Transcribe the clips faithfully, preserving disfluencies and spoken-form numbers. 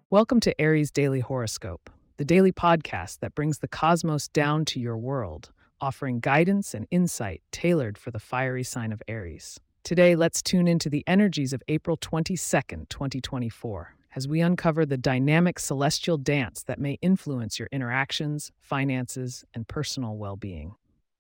Welcome to Aries Daily Horoscope, the daily podcast that brings the cosmos down to your world, offering guidance and insight tailored for the fiery sign of Aries. Today, let's tune into the energies of April twenty-second, twenty twenty-four, as we uncover the dynamic celestial dance that may influence your interactions, finances, and personal well-being.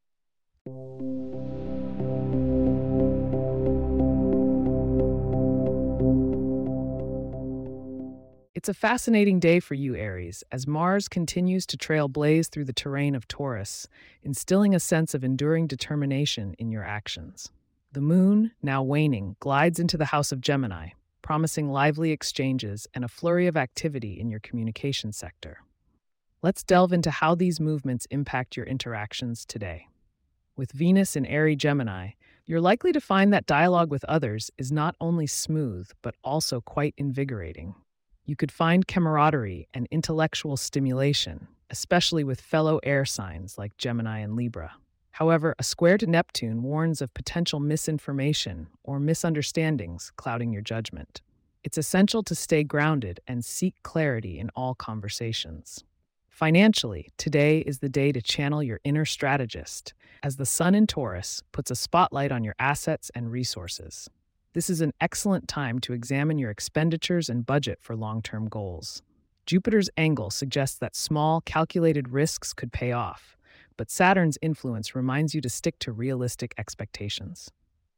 It's a fascinating day for you, Aries, as Mars continues to trailblaze through the terrain of Taurus, instilling a sense of enduring determination in your actions. The moon, now waning, glides into the house of Gemini, promising lively exchanges and a flurry of activity in your communication sector. Let's delve into how these movements impact your interactions today. With Venus in Aries Gemini, you're likely to find that dialogue with others is not only smooth, but also quite invigorating. You could find camaraderie and intellectual stimulation, especially with fellow air signs like Gemini and Libra. However, a square to Neptune warns of potential misinformation or misunderstandings clouding your judgment. It's essential to stay grounded and seek clarity in all conversations. Financially, today is the day to channel your inner strategist, as the Sun in Taurus puts a spotlight on your assets and resources. This is an excellent time to examine your expenditures and budget for long-term goals. Jupiter's angle suggests that small, calculated risks could pay off, but Saturn's influence reminds you to stick to realistic expectations.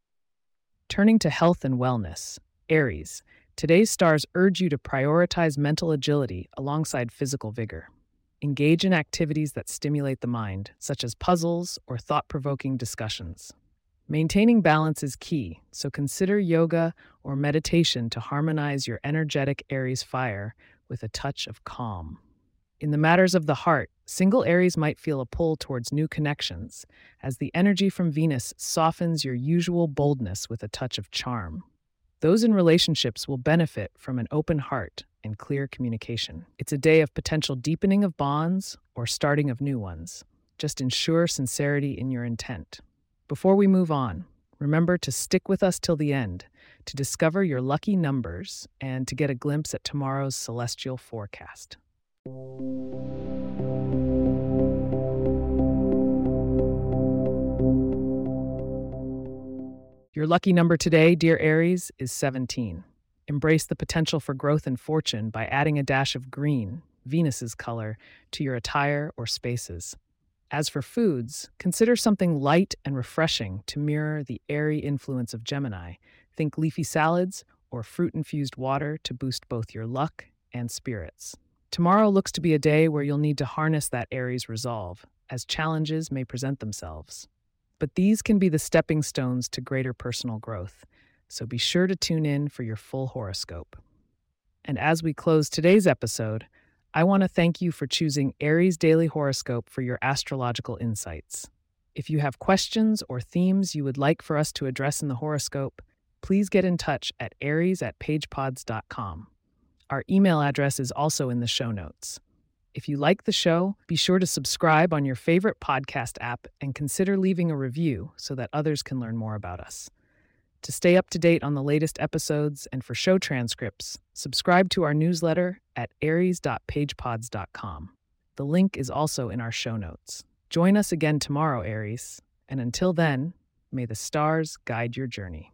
Turning to health and wellness, Aries, today's stars urge you to prioritize mental agility alongside physical vigor. Engage in activities that stimulate the mind, such as puzzles or thought-provoking discussions. Maintaining balance is key, so consider yoga or meditation to harmonize your energetic Aries fire with a touch of calm. In the matters of the heart, single Aries might feel a pull towards new connections, as the energy from Venus softens your usual boldness with a touch of charm. Those in relationships will benefit from an open heart and clear communication. It's a day of potential deepening of bonds or starting of new ones. Just ensure sincerity in your intent. Before we move on, remember to stick with us till the end to discover your lucky numbers and to get a glimpse at tomorrow's celestial forecast. Your lucky number today, dear Aries, is seventeen. Embrace the potential for growth and fortune by adding a dash of green, Venus's color, to your attire or spaces. As for foods, consider something light and refreshing to mirror the airy influence of Gemini. Think leafy salads or fruit-infused water to boost both your luck and spirits. Tomorrow looks to be a day where you'll need to harness that Aries resolve, as challenges may present themselves. But these can be the stepping stones to greater personal growth, so be sure to tune in for your full horoscope. And as we close today's episode, I want to thank you for choosing Aries Daily Horoscope for your astrological insights. If you have questions or themes you would like for us to address in the horoscope, please get in touch at aries at pagepods dot com. Our email address is also in the show notes. If you like the show, be sure to subscribe on your favorite podcast app and consider leaving a review so that others can learn more about us. To stay up to date on the latest episodes and for show transcripts, subscribe to our newsletter at aries dot pagepods dot com. The link is also in our show notes. Join us again tomorrow, Aries, and until then, may the stars guide your journey.